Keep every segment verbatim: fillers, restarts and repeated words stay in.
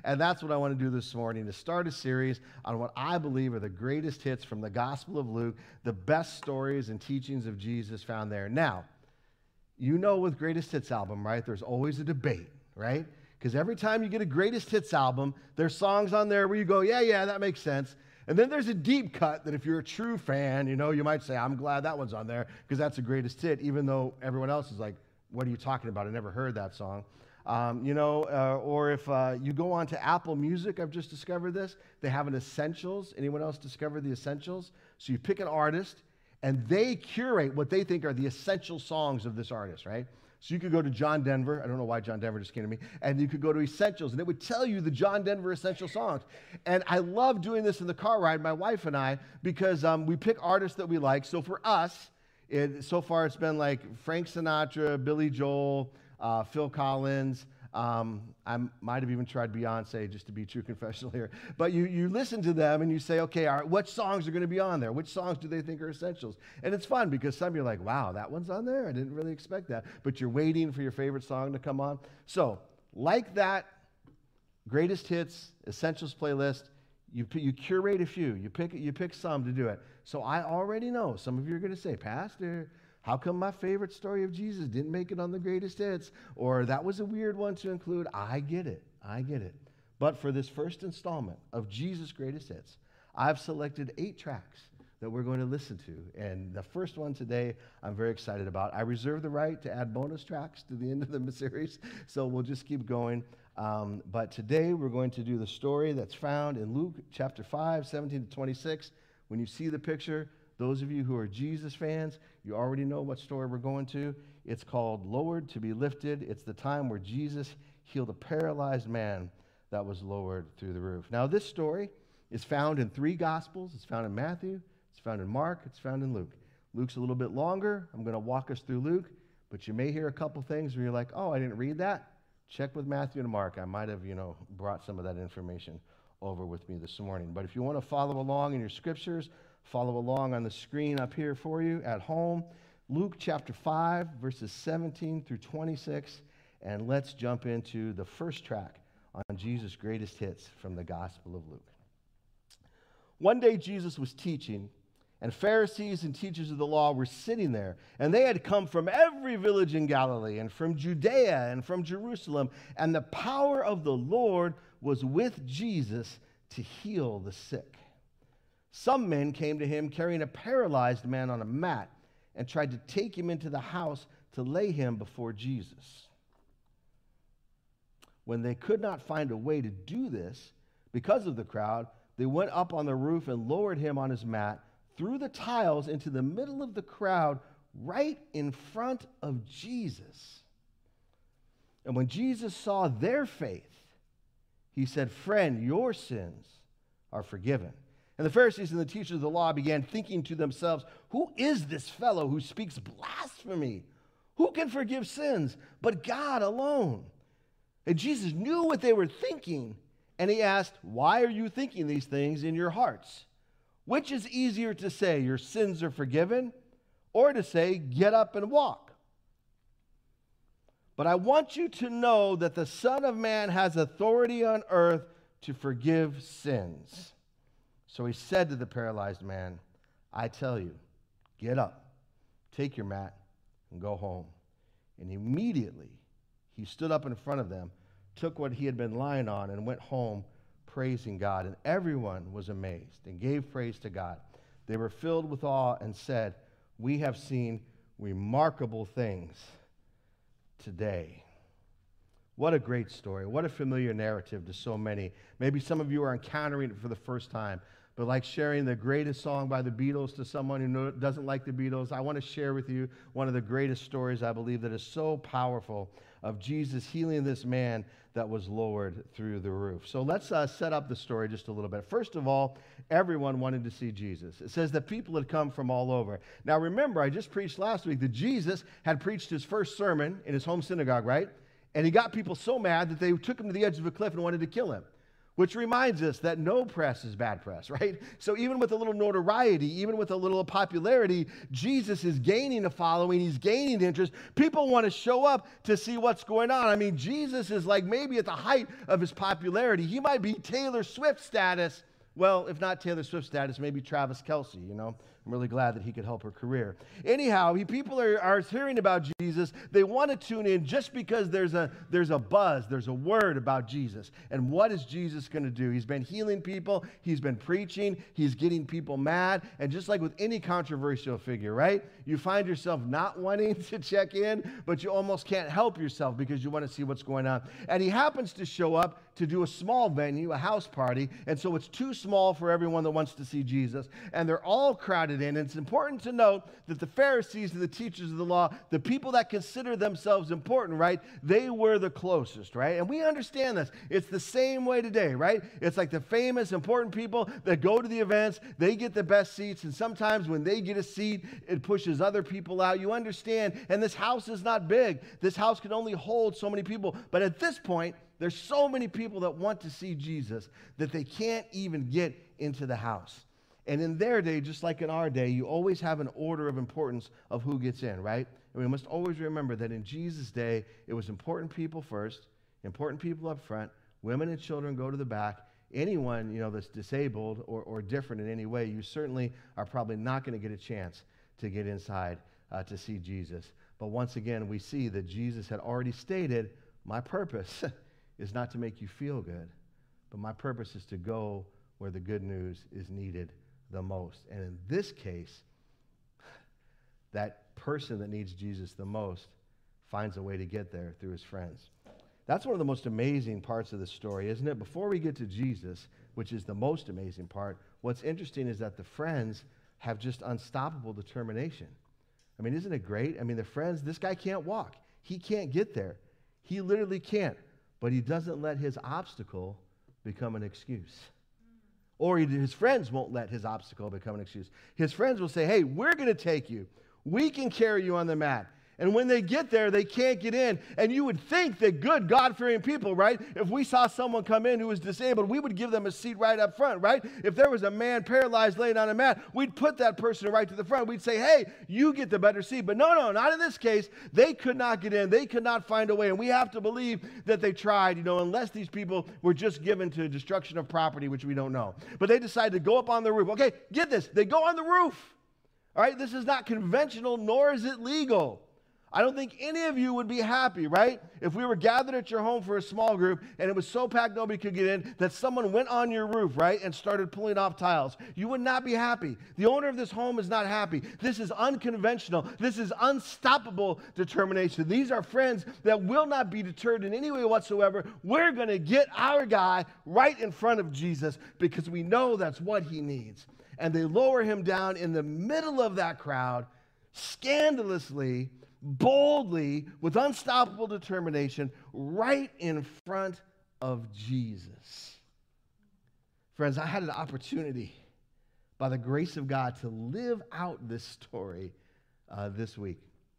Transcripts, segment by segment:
And that's what I want to do this morning, to start a series on what I believe are the greatest hits from the Gospel of Luke, the best stories and teachings of Jesus found there. Now, you know with Greatest Hits album, right, there's always a debate, right? Because every time you get a Greatest Hits album, there's songs on there where you go, yeah, yeah, that makes sense. And then there's a deep cut that if you're a true fan, you know, you might say, I'm glad that one's on there because that's a greatest hit, even though everyone else is like, what are you talking about? I never heard that song. Um, you know, uh, or if uh, you go on to Apple Music, I've just discovered this, they have an Essentials. Anyone else discovered the Essentials? So you pick an artist, and they curate what they think are the essential songs of this artist, right? So you could go to John Denver. I don't know why John Denver just came to me. And you could go to Essentials, and it would tell you the John Denver essential songs. And I love doing this in the car ride, my wife and I, because um, we pick artists that we like. So for us, it, so far it's been like Frank Sinatra, Billy Joel, uh, Phil Collins. Um, I might have even tried Beyonce, just to be true confessional here. But you, you listen to them and you say, okay, all right, what songs are going to be on there? Which songs do they think are essentials? And it's fun because some you're like, wow, that one's on there? I didn't really expect that. But you're waiting for your favorite song to come on. So like that Greatest Hits, Essentials playlist, you, you curate a few. You pick, you pick some to do it. So I already know some of you are going to say, Pastor, how come my favorite story of Jesus didn't make it on the Greatest Hits? Or that was a weird one to include. I get it. I get it. But for this first installment of Jesus' Greatest Hits, I've selected eight tracks that we're going to listen to. And the first one today, I'm very excited about. I reserve the right to add bonus tracks to the end of the series, so we'll just keep going. Um, but today, we're going to do the story that's found in Luke chapter five, seventeen to twenty-six. When you see the picture, those of you who are Jesus fans, you already know what story we're going to. It's called Lowered to be Lifted. It's the time where Jesus healed a paralyzed man that was lowered through the roof. Now, this story is found in three Gospels. It's found in Matthew, it's found in Mark, it's found in Luke. Luke's a little bit longer. I'm going to walk us through Luke, but you may hear a couple things where you're like, oh, I didn't read that. Check with Matthew and Mark. I might have, you know, brought some of that information over with me this morning. But if you want to follow along in your scriptures, follow along on the screen up here for you at home. Luke chapter five, verses seventeen through twenty-six. And let's jump into the first track on Jesus' greatest hits from the Gospel of Luke. One day Jesus was teaching, and Pharisees and teachers of the law were sitting there. And they had come from every village in Galilee and from Judea and from Jerusalem. And the power of the Lord was with Jesus to heal the sick. Some men came to him carrying a paralyzed man on a mat and tried to take him into the house to lay him before Jesus. When they could not find a way to do this because of the crowd, they went up on the roof and lowered him on his mat through the tiles into the middle of the crowd right in front of Jesus. And when Jesus saw their faith, he said, "Friend, your sins are forgiven." And the Pharisees and the teachers of the law began thinking to themselves, who is this fellow who speaks blasphemy? Who can forgive sins but God alone? And Jesus knew what they were thinking, and he asked, why are you thinking these things in your hearts? Which is easier to say, your sins are forgiven, or to say, get up and walk? But I want you to know that the Son of Man has authority on earth to forgive sins. So he said to the paralyzed man, I tell you, get up, take your mat, and go home. And immediately he stood up in front of them, took what he had been lying on, and went home praising God. And everyone was amazed and gave praise to God. They were filled with awe and said, we have seen remarkable things today. What a great story. What a familiar narrative to so many. Maybe some of you are encountering it for the first time. But like sharing the greatest song by the Beatles to someone who know, doesn't like the Beatles, I want to share with you one of the greatest stories, I believe, that is so powerful of Jesus healing this man that was lowered through the roof. So let's uh, set up the story just a little bit. First of all, everyone wanted to see Jesus. It says that people had come from all over. Now remember, I just preached last week that Jesus had preached his first sermon in his home synagogue, right? And he got people so mad that they took him to the edge of a cliff and wanted to kill him. Which reminds us that no press is bad press, right? So even with a little notoriety, even with a little popularity, Jesus is gaining a following. He's gaining interest. People want to show up to see what's going on. I mean, Jesus is like maybe at the height of his popularity. He might be Taylor Swift status. Well, if not Taylor Swift status, maybe Travis Kelce, you know. I'm really glad that he could help her career. Anyhow, he, people are, are hearing about Jesus. They want to tune in just because there's a, there's a buzz, there's a word about Jesus. And what is Jesus going to do? He's been healing people. He's been preaching. He's getting people mad. And just like with any controversial figure, right? You find yourself not wanting to check in, but you almost can't help yourself because you want to see what's going on. And he happens to show up to do a small venue, a house party. And so it's too small for everyone that wants to see Jesus. And they're all crowded in. And it's important to note that the Pharisees and the teachers of the law, the people that consider themselves important, right, they were the closest, right? And we understand this. It's the same way today, right? It's like the famous, important people that go to the events, they get the best seats, and sometimes when they get a seat, it pushes other people out. You understand, and this house is not big. This house can only hold so many people. But at this point, there's so many people that want to see Jesus that they can't even get into the house. And in their day, just like in our day, you always have an order of importance of who gets in, right? And we must always remember that in Jesus' day, it was important people first, important people up front, women and children go to the back. Anyone, you know, that's disabled or, or different in any way, you certainly are probably not going to get a chance to get inside uh, to see Jesus. But once again, we see that Jesus had already stated, my purpose is not to make you feel good, but my purpose is to go where the good news is needed the most. And in this case, that person that needs Jesus the most finds a way to get there through his friends. That's one of the most amazing parts of the story, isn't it? Before we get to Jesus, which is the most amazing part, what's interesting is that the friends have just unstoppable determination. I mean, isn't it great? I mean, the friends, this guy can't walk. He can't get there. He literally can't. But he doesn't let his obstacle become an excuse. Or he, his friends won't let his obstacle become an excuse. His friends will say, hey, we're going to take you. We can carry you on the mat. And when they get there, they can't get in. And you would think that good, God-fearing people, right? If we saw someone come in who was disabled, we would give them a seat right up front, right? If there was a man paralyzed laying on a mat, we'd put that person right to the front. We'd say, hey, you get the better seat. But no, no, not in this case. They could not get in. They could not find a way. And we have to believe that they tried, you know, unless these people were just given to destruction of property, which we don't know. But they decided to go up on the roof. Okay, get this. They go on the roof. All right, this is not conventional, nor is it legal. I don't think any of you would be happy, right? If we were gathered at your home for a small group and it was so packed nobody could get in that someone went on your roof, right, and started pulling off tiles. You would not be happy. The owner of this home is not happy. This is unconventional. This is unstoppable determination. These are friends that will not be deterred in any way whatsoever. We're going to get our guy right in front of Jesus because we know that's what he needs. And they lower him down in the middle of that crowd, scandalously, boldly, with unstoppable determination, right in front of Jesus. Friends, I had an opportunity, by the grace of God, to live out this story uh, this week.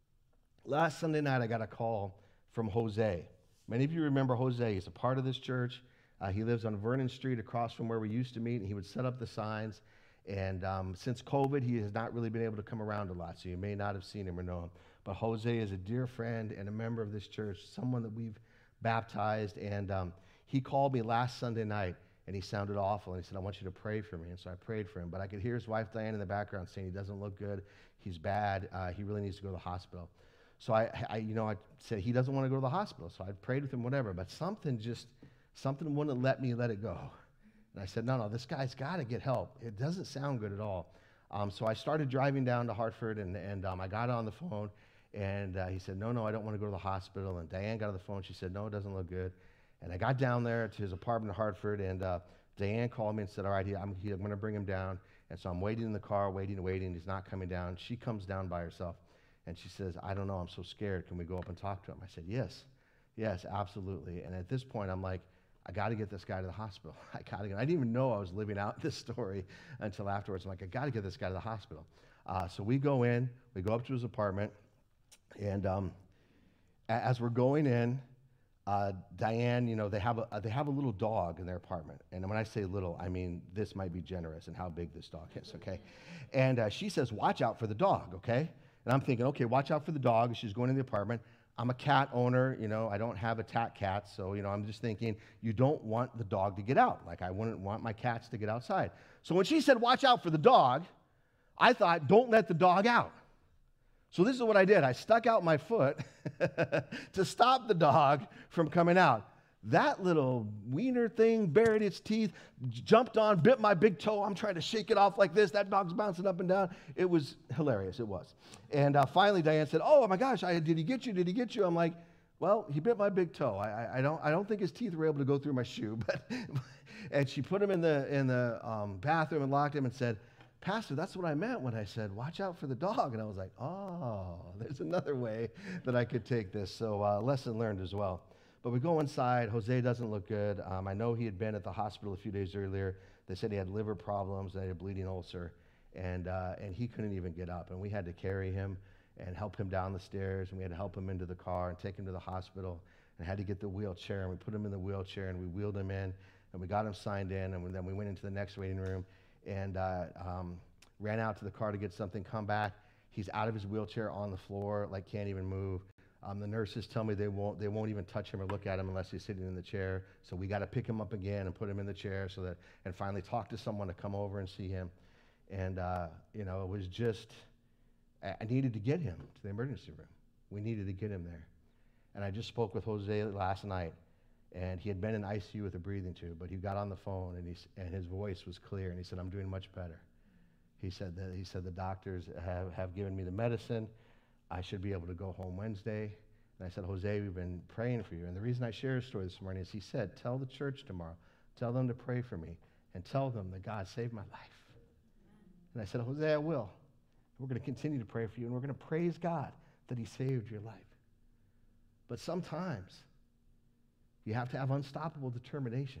Last Sunday night, I got a call from Jose. Many of you remember Jose. He's a part of this church. Uh, he lives on Vernon Street across from where we used to meet, and he would set up the signs. And um, since COVID, he has not really been able to come around a lot, so you may not have seen him or know him. But Jose is a dear friend and a member of this church, someone that we've baptized. And um, he called me last Sunday night, and he sounded awful. And he said, I want you to pray for me. And so I prayed for him. But I could hear his wife, Diane, in the background saying he doesn't look good. He's bad. Uh, he really needs to go to the hospital. So I, I, you know, I said, he doesn't want to go to the hospital. So I prayed with him, whatever. But something just, something wouldn't let me let it go. And I said, no, no, this guy's got to get help. It doesn't sound good at all. Um, so I started driving down to Hartford, and, and um, I got on the phone. And uh, he said, no, no, I don't want to go to the hospital. And Diane got on the phone. She said, no, it doesn't look good. And I got down there to his apartment in Hartford, and uh, Diane called me and said, all right, he, I'm, he, I'm going to bring him down. And so I'm waiting in the car, waiting, waiting. He's not coming down. She comes down by herself, and she says, I don't know. I'm so scared. Can we go up and talk to him? I said, yes, yes, absolutely. And at this point, I'm like, I got to get this guy to the hospital. I got to get. I didn't even know I was living out this story until afterwards. I'm like, I got to get this guy to the hospital. Uh, so we go in. We go up to his apartment. And um, as we're going in, uh, Diane, you know, they have, a, they have a little dog in their apartment. And when I say little, I mean this might be generous in how big this dog is, okay? And uh, she says, watch out for the dog, okay? And I'm thinking, okay, watch out for the dog. She's going in the apartment. I'm a cat owner, you know, I don't have a tat cat, so, you know, I'm just thinking, you don't want the dog to get out. Like, I wouldn't want my cats to get outside. So when she said, watch out for the dog, I thought, don't let the dog out. So this is what I did. I stuck out my foot to stop the dog from coming out. That little wiener thing buried its teeth, jumped on, bit my big toe. I'm trying to shake it off like this. That dog's bouncing up and down. It was hilarious. It was. And uh, finally, Diane said, oh, my gosh, I, did he get you? Did he get you? I'm like, well, he bit my big toe. I, I, I, don't, I don't think his teeth were able to go through my shoe. But and she put him in the, in the um, bathroom and locked him and said, Pastor, that's what I meant when I said, watch out for the dog. And I was like, oh, there's another way that I could take this. So uh, lesson learned as well. But we go inside. Jose doesn't look good. Um, I know he had been at the hospital a few days earlier. They said he had liver problems and he had a bleeding ulcer. And, uh, and he couldn't even get up. And we had to carry him and help him down the stairs. And we had to help him into the car and take him to the hospital. And had to get the wheelchair. And we put him in the wheelchair and we wheeled him in. And we got him signed in. And then we went into the next waiting room. And uh, um, ran out to the car to get something, come back. He's out of his wheelchair on the floor, like can't even move. Um, the nurses tell me they won't, they won't even touch him or look at him unless he's sitting in the chair. So we got to pick him up again and put him in the chair so that, and finally talk to someone to come over and see him. And, uh, you know, it was just, I needed to get him to the emergency room. We needed to get him there. And I just spoke with Jose last night. And he had been in I C U with a breathing tube, but he got on the phone and, he, and his voice was clear. And he said, I'm doing much better. He said that he said the doctors have, have given me the medicine. I should be able to go home Wednesday. And I said, Jose, we've been praying for you. And the reason I share his story this morning is he said, tell the church tomorrow, tell them to pray for me, and tell them that God saved my life. And I said, Jose, I will. We're going to continue to pray for you, and we're going to praise God that he saved your life. But sometimes you have to have unstoppable determination.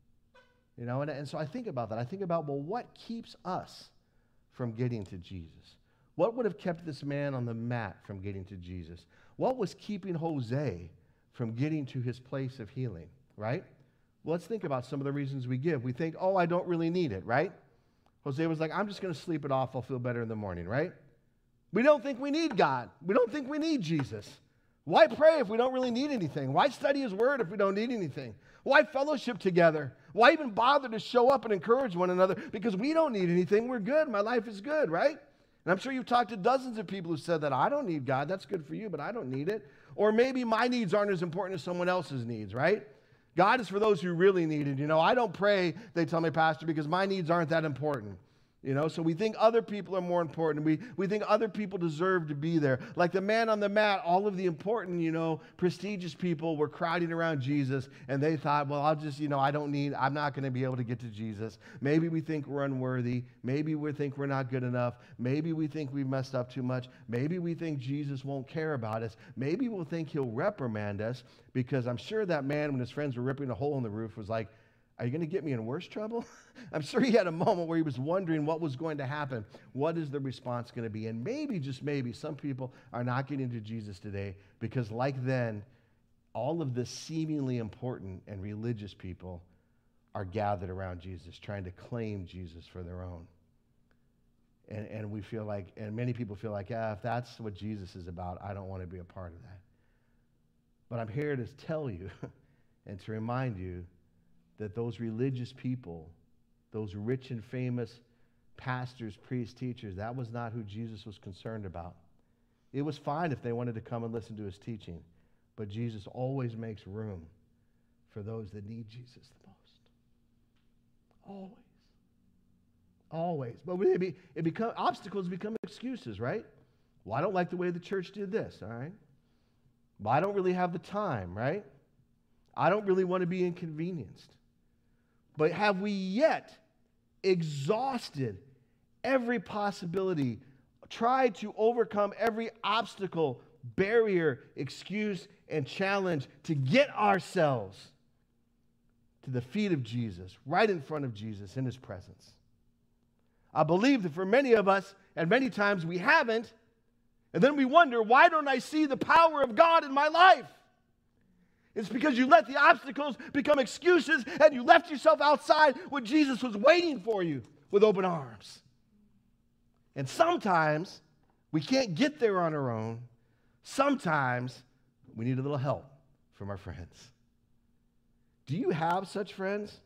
You know, and, and so I think about that. I think about, well, what keeps us from getting to Jesus? What would have kept this man on the mat from getting to Jesus? What was keeping Jose from getting to his place of healing, right? Well, let's think about some of the reasons we give. We think, oh, I don't really need it, right? Jose was like, I'm just going to sleep it off. I'll feel better in the morning, right? We don't think we need God. We don't think we need Jesus. Why pray if we don't really need anything? Why study his word if we don't need anything? Why fellowship together? Why even bother to show up and encourage one another? Because we don't need anything. We're good. My life is good, right? And I'm sure you've talked to dozens of people who said that, I don't need God. That's good for you, but I don't need it. Or maybe my needs aren't as important as someone else's needs, right? God is for those who really need it. You know, I don't pray, they tell me, Pastor, because my needs aren't that important. You know, so we think other people are more important. We, we think other people deserve to be there. Like the man on the mat, all of the important, you know, prestigious people were crowding around Jesus, and they thought, well, I'll just, you know, I don't need, I'm not going to be able to get to Jesus. Maybe we think we're unworthy. Maybe we think we're not good enough. Maybe we think we've messed up too much. Maybe we think Jesus won't care about us. Maybe we'll think he'll reprimand us, because I'm sure that man, when his friends were ripping a hole in the roof, was like, are you going to get me in worse trouble? I'm sure he had a moment where he was wondering what was going to happen. What is the response going to be? And maybe, just maybe, some people are not getting to Jesus today because, like then, all of the seemingly important and religious people are gathered around Jesus, trying to claim Jesus for their own. And, and we feel like, and many people feel like, yeah, if that's what Jesus is about, I don't want to be a part of that. But I'm here to tell you and to remind you that those religious people, those rich and famous pastors, priests, teachers, that was not who Jesus was concerned about. It was fine if they wanted to come and listen to his teaching, but Jesus always makes room for those that need Jesus the most. Always. Always. But it, be, it become, obstacles become excuses, right? Well, I don't like the way the church did this, all right? Well, I don't really have the time, right? I don't really want to be inconvenienced. But have we yet exhausted every possibility, tried to overcome every obstacle, barrier, excuse, and challenge to get ourselves to the feet of Jesus, right in front of Jesus in his presence? I believe that for many of us, and many times we haven't, and then we wonder, why don't I see the power of God in my life? It's because you let the obstacles become excuses and you left yourself outside when Jesus was waiting for you with open arms. And sometimes we can't get there on our own. Sometimes we need a little help from our friends. Do you have such friends?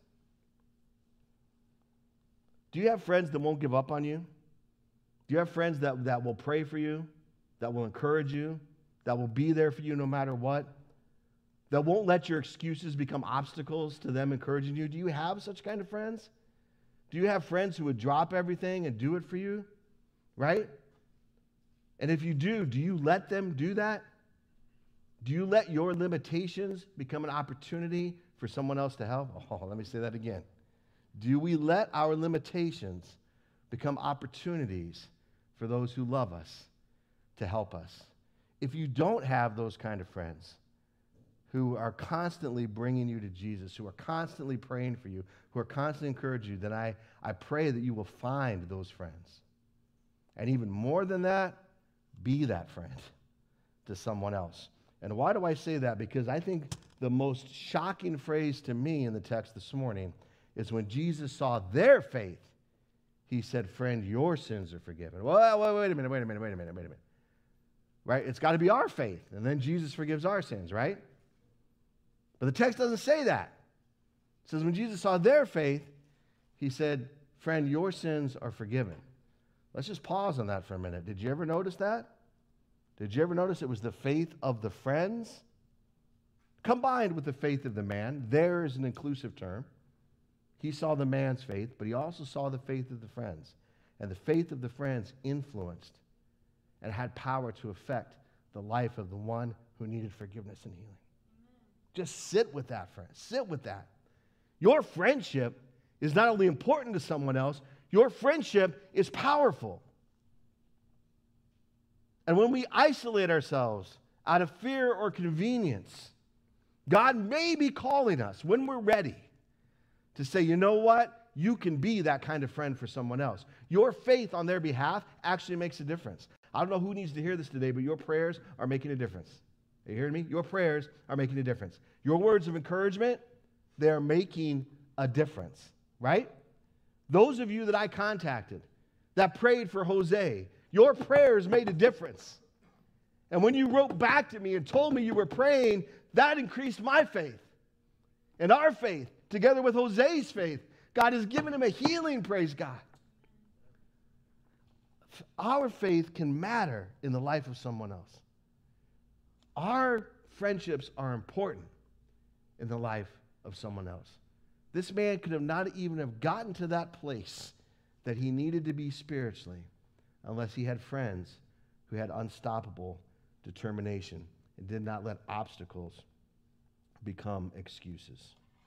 Do you have friends that won't give up on you? Do you have friends that, that will pray for you, that will encourage you, that will be there for you no matter what, that won't let your excuses become obstacles to them encouraging you? Do you have such kind of friends? Do you have friends who would drop everything and do it for you? Right? And if you do, do you let them do that? Do you let your limitations become an opportunity for someone else to help? Oh, let me say that again. Do we let our limitations become opportunities for those who love us to help us? If you don't have those kind of friends who are constantly bringing you to Jesus, who are constantly praying for you, who are constantly encouraging you, then I, I pray that you will find those friends. And even more than that, be that friend to someone else. And why do I say that? Because I think the most shocking phrase to me in the text this morning is when Jesus saw their faith, he said, friend, your sins are forgiven. Well, wait, wait a minute, wait a minute, wait a minute, wait a minute. Right? It's got to be our faith, and then Jesus forgives our sins, right? But the text doesn't say that. It says when Jesus saw their faith, he said, friend, your sins are forgiven. Let's just pause on that for a minute. Did you ever notice that? Did you ever notice it was the faith of the friends combined with the faith of the man? There is an inclusive term. He saw the man's faith, but he also saw the faith of the friends. And the faith of the friends influenced and had power to affect the life of the one who needed forgiveness and healing. Just sit with that, friend. Sit with that. Your friendship is not only important to someone else, your friendship is powerful. And when we isolate ourselves out of fear or convenience, God may be calling us when we're ready to say, you know what? You can be that kind of friend for someone else. Your faith on their behalf actually makes a difference. I don't know who needs to hear this today, but your prayers are making a difference. Are you hearing me? Your prayers are making a difference. Your words of encouragement, they're making a difference, right? Those of you that I contacted that prayed for Jose, your prayers made a difference. And when you wrote back to me and told me you were praying, that increased my faith. And our faith, together with Jose's faith, God has given him a healing, praise God. Our faith can matter in the life of someone else. Our friendships are important in the life of someone else. This man could have not even have gotten to that place that he needed to be spiritually unless he had friends who had unstoppable determination and did not let obstacles become excuses.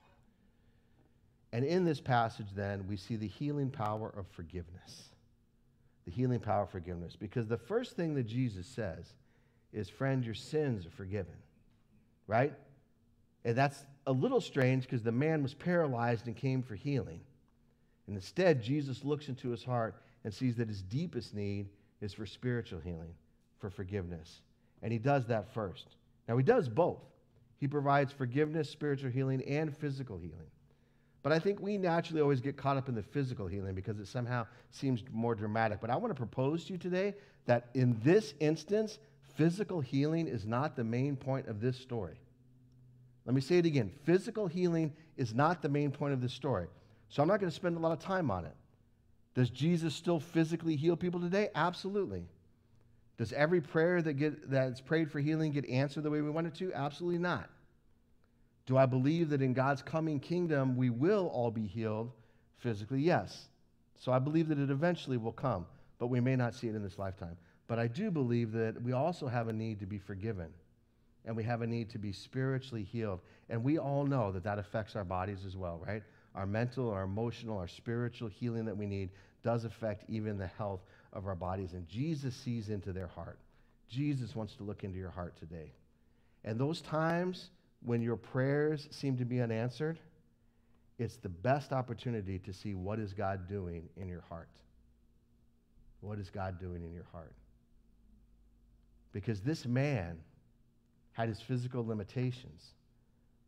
And in this passage, then, we see the healing power of forgiveness. The healing power of forgiveness. Because the first thing that Jesus says is, friend, your sins are forgiven. Right? And that's a little strange because the man was paralyzed and came for healing. And instead, Jesus looks into his heart and sees that his deepest need is for spiritual healing, for forgiveness. And he does that first. Now, he does both. He provides forgiveness, spiritual healing, and physical healing. But I think we naturally always get caught up in the physical healing because it somehow seems more dramatic. But I want to propose to you today that in this instance, physical healing is not the main point of this story. Let me say it again. Physical healing is not the main point of this story. So I'm not going to spend a lot of time on it. Does Jesus still physically heal people today? Absolutely. Does every prayer that get, that's prayed for healing get answered the way we want it to? Absolutely not. Do I believe that in God's coming kingdom we will all be healed physically? Yes. So I believe that it eventually will come, but we may not see it in this lifetime. But I do believe that we also have a need to be forgiven, and we have a need to be spiritually healed. And we all know that that affects our bodies as well, right? Our mental, our emotional, our spiritual healing that we need does affect even the health of our bodies. And Jesus sees into their heart. Jesus wants to look into your heart today. And those times when your prayers seem to be unanswered, it's the best opportunity to see what is God doing in your heart. What is God doing in your heart? Because this man had his physical limitations,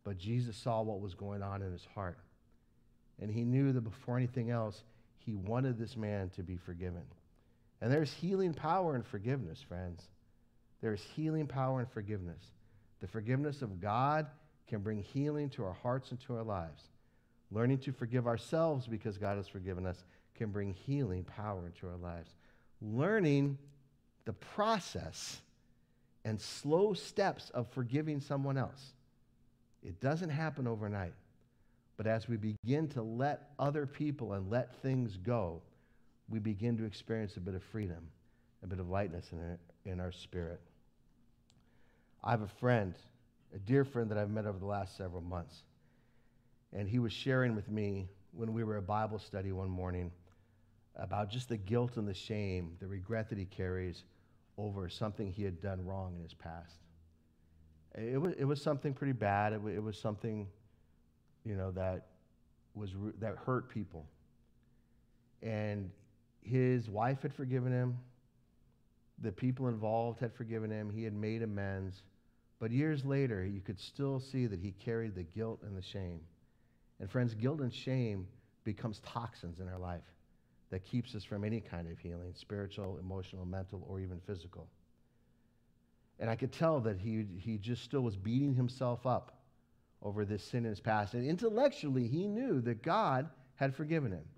But Jesus saw what was going on in his heart. And he knew that before anything else, he wanted this man to be forgiven. And there's healing power in forgiveness, friends. There's healing power in forgiveness. The forgiveness of God can bring healing to our hearts and to our lives. Learning to forgive ourselves because God has forgiven us can bring healing power into our lives. Learning the process and slow steps of forgiving someone else. It doesn't happen overnight. But as we begin to let other people and let things go, we begin to experience a bit of freedom, a bit of lightness in our, in our spirit. I have a friend, a dear friend that I've met over the last several months. And he was sharing with me when we were at Bible study one morning about just the guilt and the shame, the regret that he carries over something he had done wrong in his past. It was, it was something pretty bad. It was, it was something, you know, that was that hurt people. And his wife had forgiven him. The people involved had forgiven him. He had made amends. But years later, you could still see that he carried the guilt and the shame. And friends, guilt and shame becomes toxins in our life that keeps us from any kind of healing, spiritual, emotional, mental, or even physical. And I could tell that he, he just still was beating himself up over this sin in his past. And intellectually, he knew that God had forgiven him.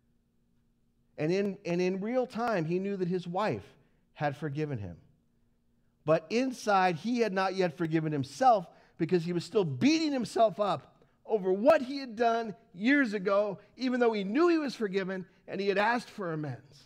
And in, and in real time, he knew that his wife had forgiven him. But inside, he had not yet forgiven himself because he was still beating himself up over what he had done years ago, even though he knew he was forgiven and he had asked for amends.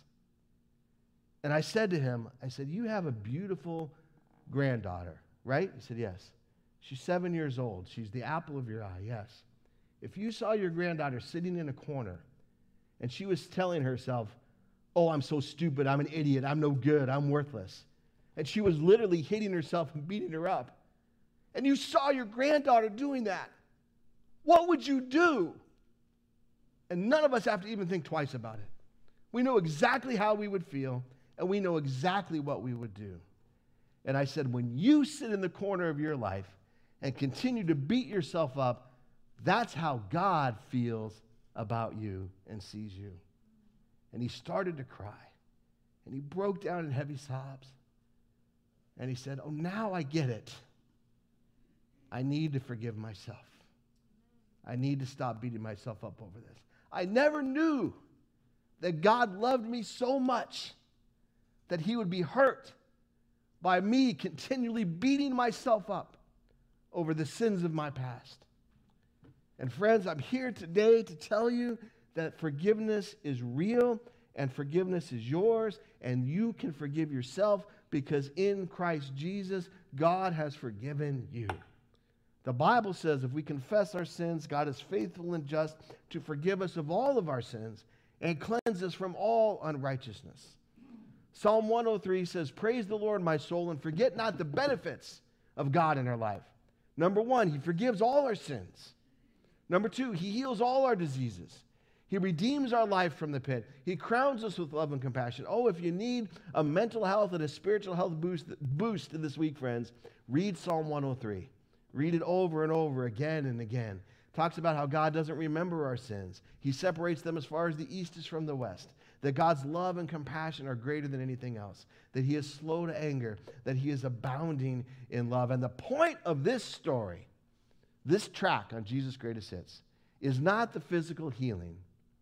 And I said to him, I said, you have a beautiful granddaughter, right? He said, yes. She's seven years old. She's the apple of your eye, yes. If you saw your granddaughter sitting in a corner and she was telling herself, oh, I'm so stupid, I'm an idiot, I'm no good, I'm worthless, and she was literally hitting herself and beating her up, and you saw your granddaughter doing that, what would you do? And none of us have to even think twice about it. We know exactly how we would feel, and we know exactly what we would do. And I said, when you sit in the corner of your life and continue to beat yourself up, that's how God feels about you and sees you. And he started to cry, and he broke down in heavy sobs. And he said, oh, now I get it. I need to forgive myself. I need to stop beating myself up over this. I never knew that God loved me so much that he would be hurt by me continually beating myself up over the sins of my past. And friends, I'm here today to tell you that forgiveness is real and forgiveness is yours, and you can forgive yourself because in Christ Jesus, God has forgiven you. The Bible says if we confess our sins, God is faithful and just to forgive us of all of our sins and cleanse us from all unrighteousness. Psalm one oh three says, praise the Lord, my soul, and forget not the benefits of God in our life. Number one, he forgives all our sins. Number two, he heals all our diseases. He redeems our life from the pit. He crowns us with love and compassion. Oh, if you need a mental health and a spiritual health boost, boost this week, friends, read Psalm one oh three. Read it over and over again and again. Talks about how God doesn't remember our sins. He separates them as far as the east is from the west. That God's love and compassion are greater than anything else. That he is slow to anger. That he is abounding in love. And the point of this story, this track on Jesus' Greatest Hits, is not the physical healing.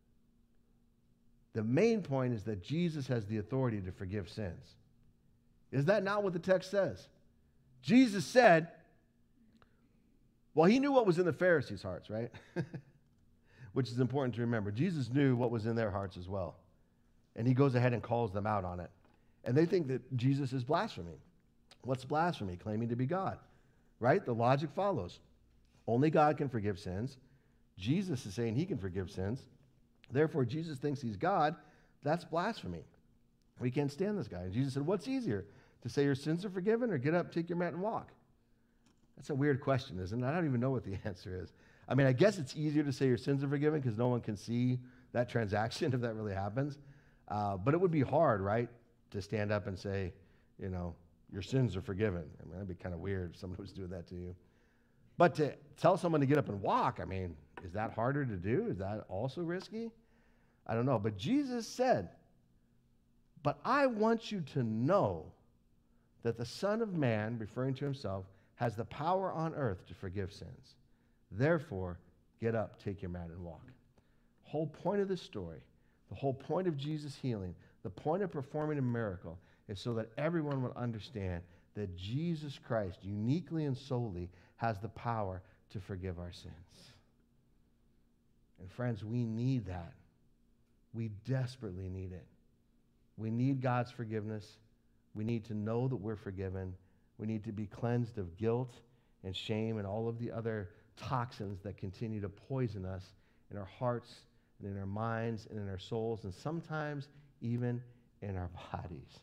The main point is that Jesus has the authority to forgive sins. Is that not what the text says? Jesus said, well, he knew what was in the Pharisees' hearts, right? Which is important to remember. Jesus knew what was in their hearts as well. And he goes ahead and calls them out on it. And they think that Jesus is blaspheming. What's blasphemy? Claiming to be God, right? The logic follows. Only God can forgive sins. Jesus is saying he can forgive sins. Therefore, Jesus thinks he's God. That's blasphemy. We can't stand this guy. And Jesus said, what's easier? To say your sins are forgiven or get up, take your mat, and walk? That's a weird question, isn't it? I don't even know what the answer is. I mean, I guess it's easier to say your sins are forgiven because no one can see that transaction if that really happens. Uh, but it would be hard, right, to stand up and say, you know, your sins are forgiven. I mean, that'd be kind of weird if someone was doing that to you. But to tell someone to get up and walk, I mean, is that harder to do? Is that also risky? I don't know. But Jesus said, but I want you to know that the Son of Man, referring to himself, has the power on earth to forgive sins. Therefore, get up, take your mat, and walk. Whole point of this story, the whole point of Jesus healing, the point of performing a miracle is so that everyone would understand that Jesus Christ, uniquely and solely, has the power to forgive our sins. And friends, we need that. We desperately need it. We need God's forgiveness. We need to know that we're forgiven. We need to be cleansed of guilt and shame and all of the other toxins that continue to poison us in our hearts and in our minds and in our souls and sometimes even in our bodies.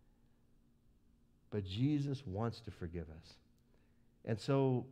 But Jesus wants to forgive us. And so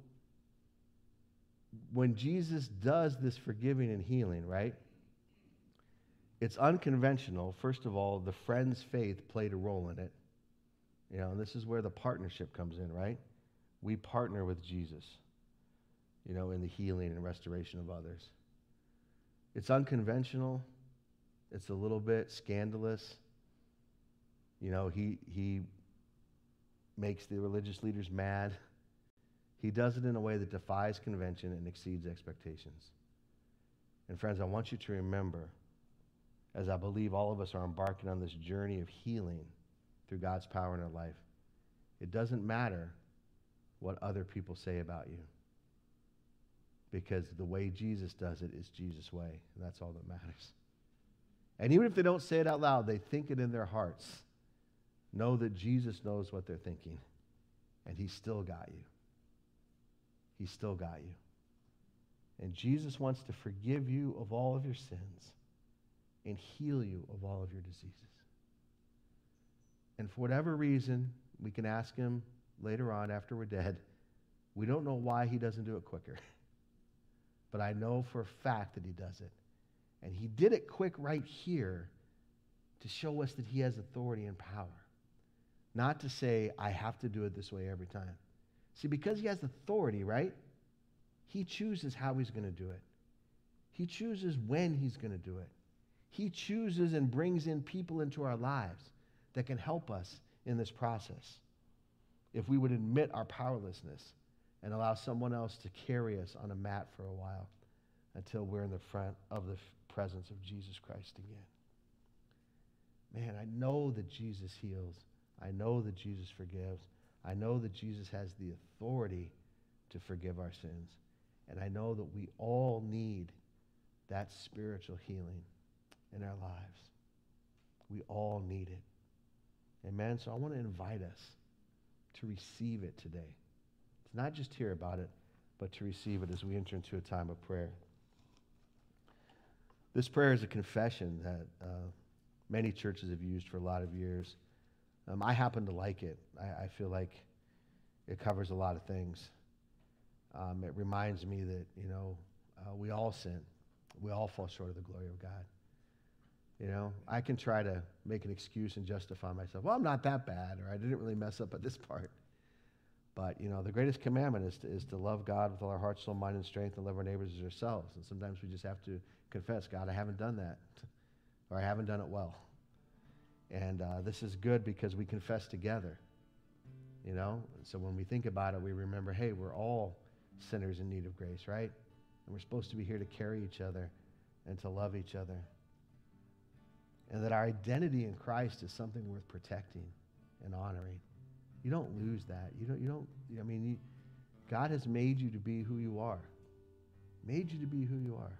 when Jesus does this forgiving and healing, right, it's unconventional. First of all, the friend's faith played a role in it. You know, and this is where the partnership comes in, right? We partner with Jesus, you know, in the healing and restoration of others. It's unconventional. It's a little bit scandalous. You know, he he makes the religious leaders mad. He does it in a way that defies convention and exceeds expectations. And friends, I want you to remember, as I believe all of us are embarking on this journey of healing through God's power in our life, it doesn't matter what other people say about you, because the way Jesus does it is Jesus' way, and that's all that matters. And even if they don't say it out loud, they think it in their hearts. Know that Jesus knows what they're thinking, and he's still got you. He's still got you. And Jesus wants to forgive you of all of your sins and heal you of all of your diseases. And for whatever reason, we can ask him later on after we're dead. We don't know why he doesn't do it quicker. But I know for a fact that he does it. And he did it quick right here to show us that he has authority and power. Not to say, I have to do it this way every time. See, because he has authority, right? He chooses how he's going to do it. He chooses when he's going to do it. He chooses and brings in people into our lives that can help us in this process. If we would admit our powerlessness and allow someone else to carry us on a mat for a while until we're in the front of the presence of Jesus Christ again. Man, I know that Jesus heals. I know that Jesus forgives. I know that Jesus has the authority to forgive our sins. And I know that we all need that spiritual healing in our lives. We all need it. Amen? So I want to invite us to receive it today. To not just hear about it, but to receive it as we enter into a time of prayer. This prayer is a confession that uh, many churches have used for a lot of years. Um, I happen to like it. I, I feel like it covers a lot of things. Um, it reminds me that, you know, uh, we all sin. We all fall short of the glory of God. You know, I can try to make an excuse and justify myself. Well, I'm not that bad, or I didn't really mess up at this part. But, you know, the greatest commandment is to, is to love God with all our heart, soul, mind, and strength, and love our neighbors as ourselves. And sometimes we just have to confess, God, I haven't done that, or I haven't done it well. And uh, this is good because we confess together, you know. So when we think about it, we remember, hey, we're all sinners in need of grace, right? And we're supposed to be here to carry each other and to love each other. And that our identity in Christ is something worth protecting and honoring. You don't lose that. You don't, you don't, I mean, you, God has made you to be who you are. Made you to be who you are.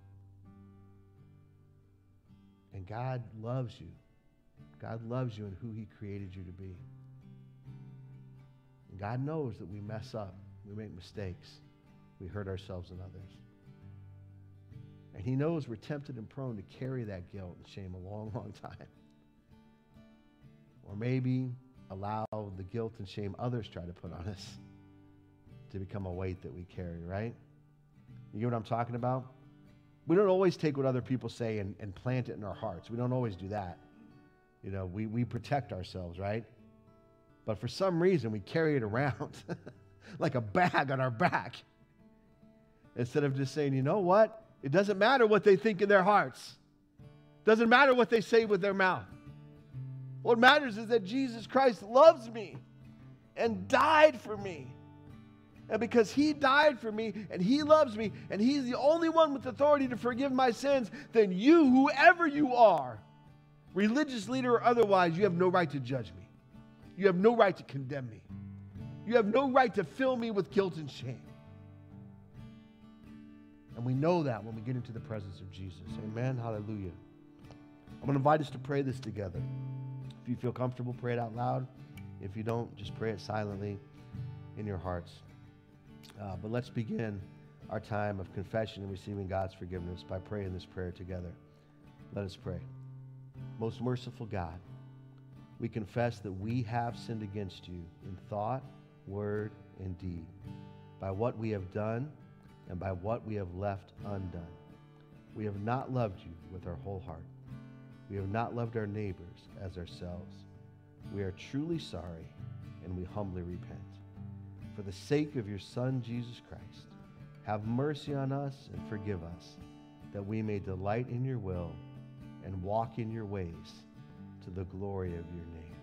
And God loves you. God loves you in who he created you to be. And God knows that we mess up. We make mistakes. We hurt ourselves and others. And he knows we're tempted and prone to carry that guilt and shame a long, long time. Or maybe allow the guilt and shame others try to put on us to become a weight that we carry, right? You get what I'm talking about? We don't always take what other people say and, and plant it in our hearts. We don't always do that. You know, we, we protect ourselves, right? But for some reason, we carry it around like a bag on our back. Instead of just saying, you know what? It doesn't matter what they think in their hearts. Doesn't matter what they say with their mouth. What matters is that Jesus Christ loves me and died for me. And because he died for me and he loves me and he's the only one with authority to forgive my sins, then you, whoever you are, religious leader or otherwise, you have no right to judge me. You have no right to condemn me. You have no right to fill me with guilt and shame. And we know that when we get into the presence of Jesus. Amen. Hallelujah. I'm going to invite us to pray this together. If you feel comfortable, pray it out loud. If you don't, just pray it silently in your hearts. Uh, but let's begin our time of confession and receiving God's forgiveness by praying this prayer together. Let us pray. Most merciful God, we confess that we have sinned against you in thought, word, and deed, by what we have done and by what we have left undone. We have not loved you with our whole heart. We have not loved our neighbors as ourselves. We are truly sorry, and we humbly repent. For the sake of your Son, Jesus Christ, have mercy on us and forgive us, that we may delight in your will and walk in your ways to the glory of your name.